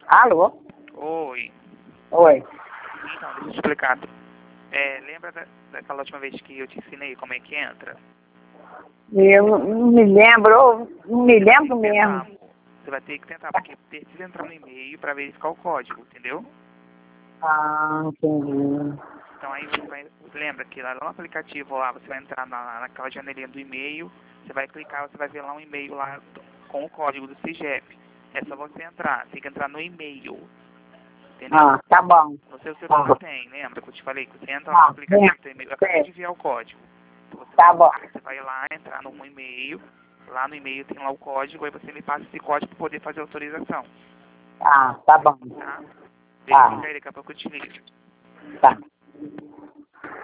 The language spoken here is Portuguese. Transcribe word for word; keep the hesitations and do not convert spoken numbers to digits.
Alô? Oi. Oi. Então, deixa eu te explicar. É, lembra da, daquela última vez que eu te ensinei como é que entra? Eu não me lembro, não me lembro Tem que tentar, mesmo. amor. Você vai ter que tentar, porque precisa entrar no e-mail para verificar o código, entendeu? Ah, entendi. Então aí você vai, lembra que lá no aplicativo lá, você vai entrar na, naquela janelinha do e-mail, você vai clicar, você vai ver lá um e-mail lá com o código do CIGEP. É só você entrar, tem que entrar no e-mail, entendeu? Ah, tá bom. No seu celular Tá, tem, lembra que eu te falei que você entra lá no tá, aplicativo do e-mail, eu acabei sei. de enviar o código. Então você Tá vai bom. lá, você vai lá entrar no e-mail, lá no e-mail tem lá o código, aí você me passa esse código para poder fazer a autorização, Ah, tá bom. tá? Tá, Verifica aí, daqui a pouco eu te ligo. tá.